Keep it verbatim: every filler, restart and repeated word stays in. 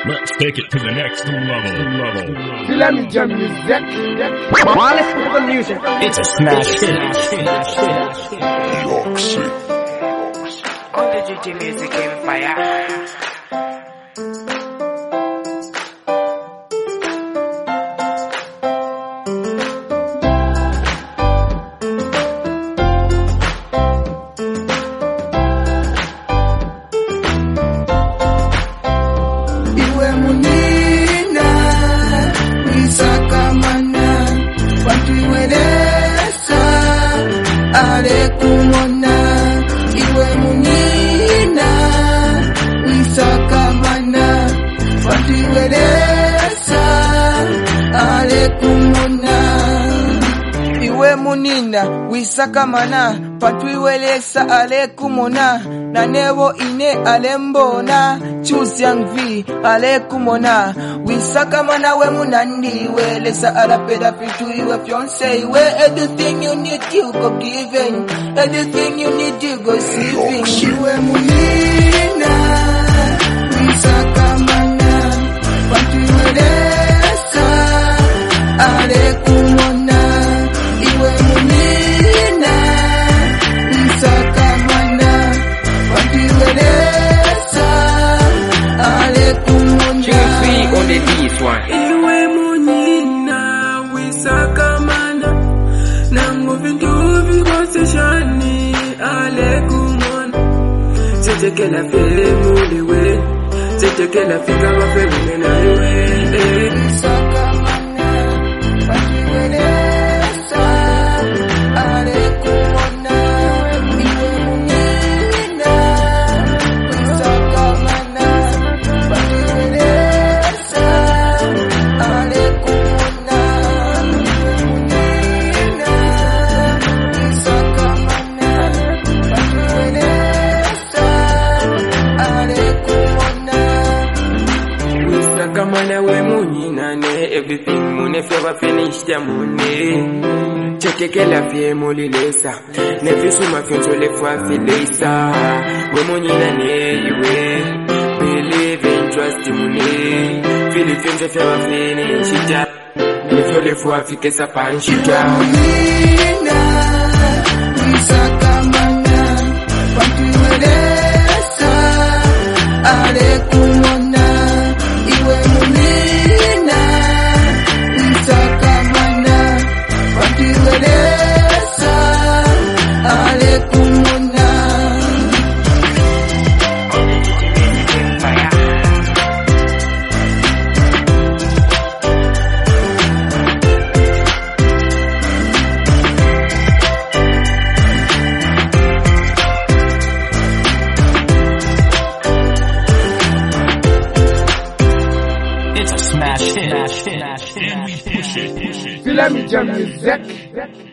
Let's take it to the next level. Level. Let me jump music. While listen to the music, it's a smash hit. York City. All the G T music empire. Iwe munina wisakamana patwiwelesa alekumona na nebo ine alembona choose young v alekumona wisakamana we munandi welesa alapeda pitu iwe fiance iwe everything you need you go giving everything you need you go saving iwe munina wisakamana patwiwelesa alekumona Iwe munina wisakamana nangu vintu vikoseshani alekumona zetekela fele muliwe zetekela fika wafele na iwe wisakamana watiwelesa alekumona iwe munina wisakamana watiwelesa Kamana we munina ne everything mune fever finish ya mune chekeke la fie mulilesa ne fisuma finto le fwa filesa we munina ne iwe believe in trust mune feel it finto fever finish ya ne fio le fwa fikesa panchika munina wisakamana watiwelesa alekumona It's a smash hit. And we push it. Let me jump music.